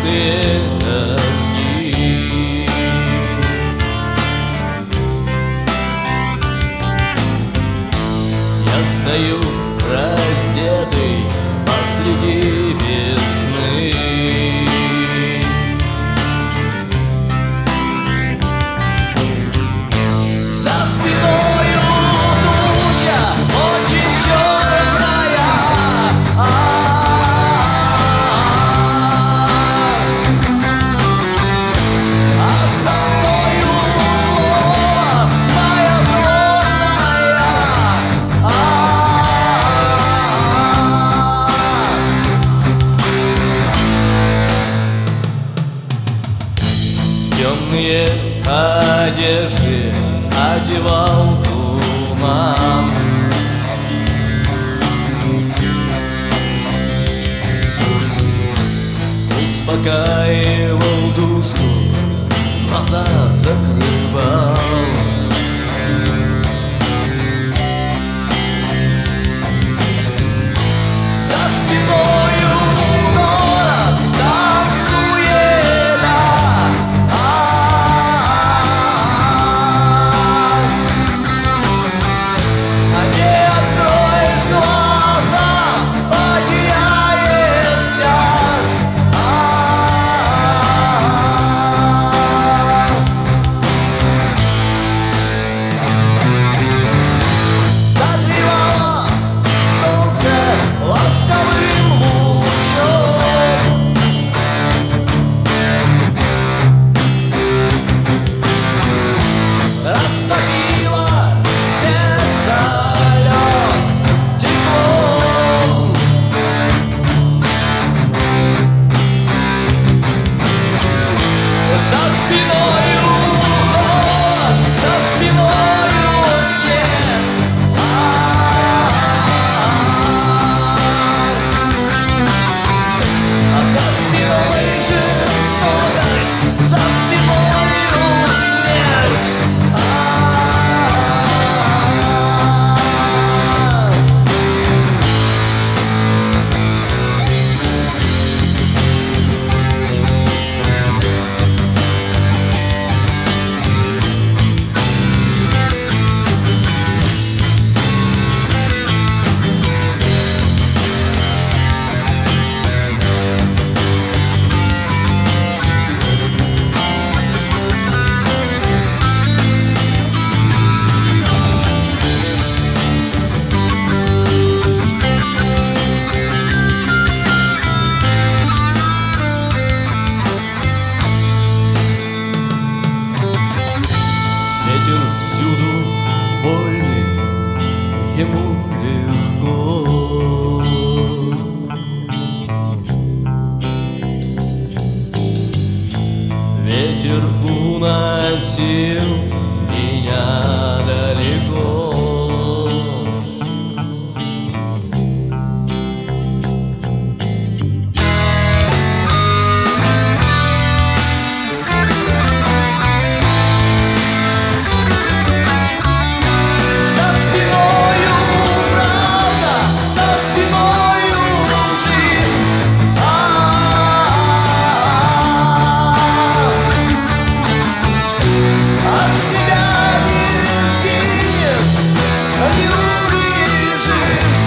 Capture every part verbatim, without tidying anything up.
частые дожди. Я стою раздетый посреди весны. За спиною туча очень черная, а со мною слово моя злобная. Темные одежды одевал туман. Успокаивал душу, глаза закрывал. За спиною город, там суета, а не откроешь глаза, потеряешься. Согревало солнце ласковым лучом, растопило сердце лед теплом. За спиною холод, за спиною снег, а за спиной жестокость, за спиною смерть. Ветер всюду вольный, ему легко. Ветер уносил меня далеко. За спиною правда, за спиною жизнь. От себя не сгинешь, не убежишь.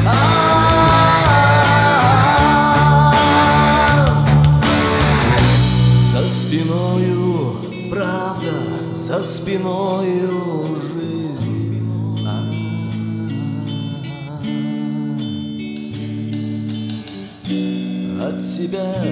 За спиною правда, за спиною жизнь. От себя